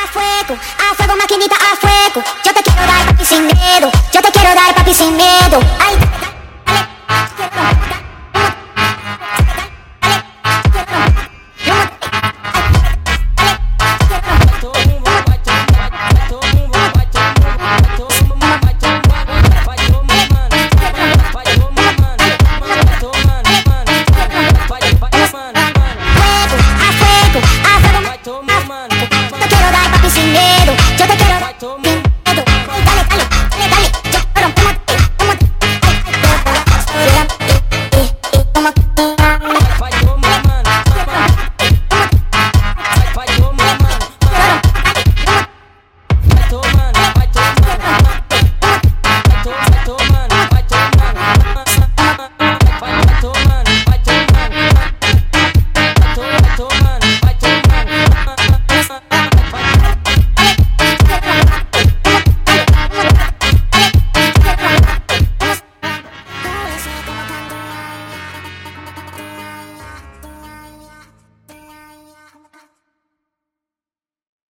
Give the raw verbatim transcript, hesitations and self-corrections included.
fuego, a fuego, maquinita, a fuego. Yo te quiero dar papi sin miedo. Yo te quiero dar papi sin miedo. Ay, yo te quiero dar papi sin miedo. Yo te quiero dar